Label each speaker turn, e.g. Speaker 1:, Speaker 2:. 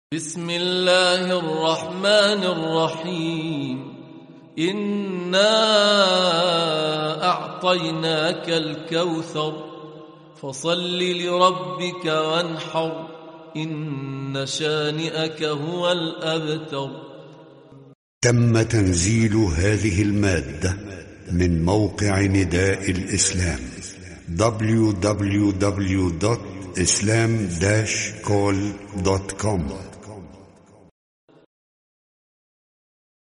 Speaker 1: بسم الله الرحمن الرحيم. إنا أعطيناك الكوثر فصل لربك وانحر إن شانئك هو الأبتر.
Speaker 2: تم تنزيل هذه المادة من موقع نداء الإسلام www.islam-call.com